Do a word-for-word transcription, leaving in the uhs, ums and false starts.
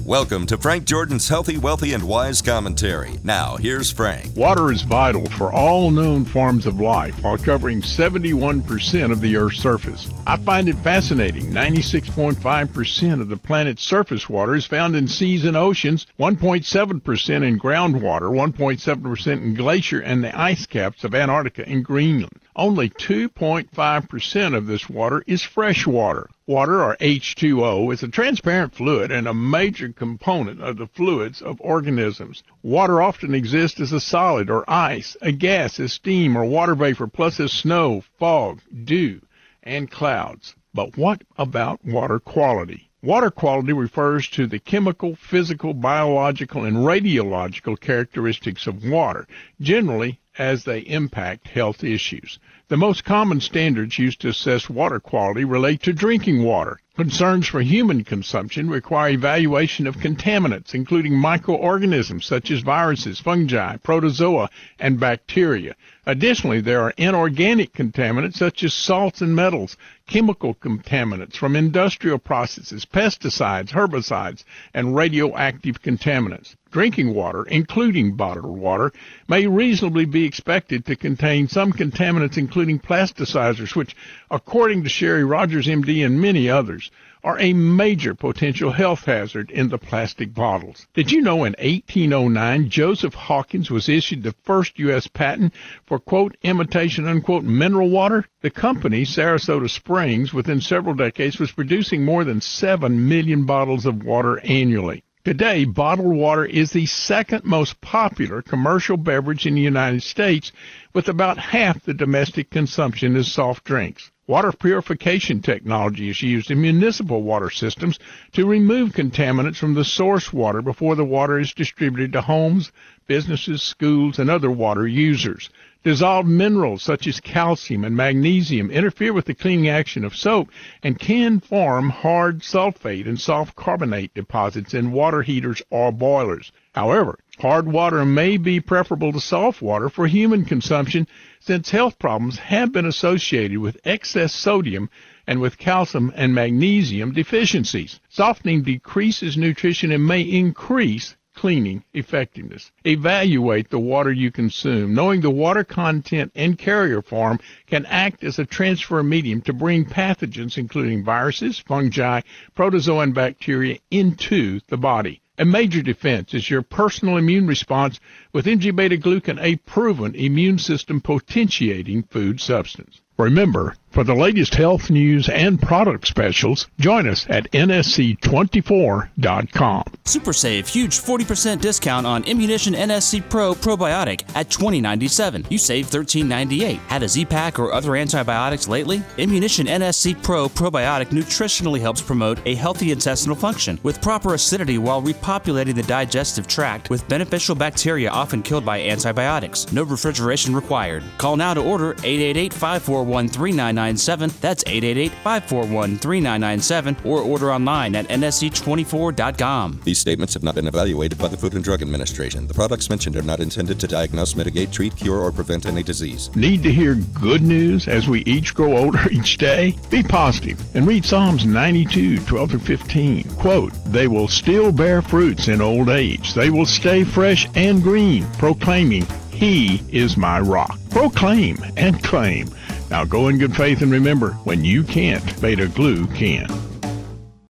Welcome to Frank Jordan's Healthy, Wealthy, and Wise Commentary. Now, here's Frank. Water is vital for all known forms of life while covering seventy-one percent of the Earth's surface. I find it fascinating. ninety-six point five percent of the planet's surface water is found in seas and oceans, one point seven percent in groundwater, one point seven percent in glacier and the ice caps of Antarctica and Greenland. Only two point five percent of this water is fresh water. Water, or H two O, is a transparent fluid and a major component of the fluids of organisms. Water often exists as a solid or ice, a gas as steam or water vapor, plus as snow, fog, dew, and clouds. But what about water quality? Water quality refers to the chemical, physical, biological, and radiological characteristics of water, generally as they impact health issues. The most common standards used to assess water quality relate to drinking water. Concerns for human consumption require evaluation of contaminants, including microorganisms such as viruses, fungi, protozoa, and bacteria. Additionally, there are inorganic contaminants such as salts and metals, chemical contaminants from industrial processes, pesticides, herbicides, and radioactive contaminants. Drinking water, including bottled water, may reasonably be expected to contain some contaminants, including plasticizers, which, according to Sherry Rogers, M D, and many others, are a major potential health hazard in the plastic bottles. Did you know in eighteen oh nine, Joseph Hawkins was issued the first U S patent for, quote, imitation, unquote, mineral water? The company, Sarasota Springs, within several decades was producing more than seven million bottles of water annually. Today, bottled water is the second most popular commercial beverage in the United States, with about half the domestic consumption as soft drinks. Water purification technology is used in municipal water systems to remove contaminants from the source water before the water is distributed to homes, businesses, schools, and other water users. Dissolved minerals such as calcium and magnesium interfere with the cleaning action of soap and can form hard sulfate and soft carbonate deposits in water heaters or boilers. However, hard water may be preferable to soft water for human consumption, since health problems have been associated with excess sodium and with calcium and magnesium deficiencies. Softening decreases nutrition and may increase cleaning effectiveness. Evaluate the water you consume. Knowing the water content and carrier form can act as a transfer medium to bring pathogens, including viruses, fungi, protozoa, and bacteria, into the body. A major defense is your personal immune response with N G beta-glucan, a proven immune system potentiating food substance. Remember, for the latest health news and product specials, join us at N S C twenty-four dot com. Super Save, huge forty percent discount on Immunition N S C Pro Probiotic at twenty ninety-seven. You save thirteen ninety-eight. Had a Z-Pack or other antibiotics lately? Immunition N S C Pro Probiotic nutritionally helps promote a healthy intestinal function with proper acidity while repopulating the digestive tract with beneficial bacteria often killed by antibiotics. No refrigeration required. Call now to order eight eight eight, five four one, three nine nine seven. That's eight eight eight, five four one, three nine nine seven, or order online at N S C twenty-four dot com. These statements have not been evaluated by the Food and Drug Administration. The products mentioned are not intended to diagnose, mitigate, treat, cure, or prevent any disease. Need to hear good news as we each grow older each day? Be positive and read Psalms ninety-two, twelve through fifteen. Quote, "They will still bear fruits in old age. They will stay fresh and green, proclaiming, He is my rock." Proclaim and claim. Now go in good faith and remember, when you can't, Beta Glue can.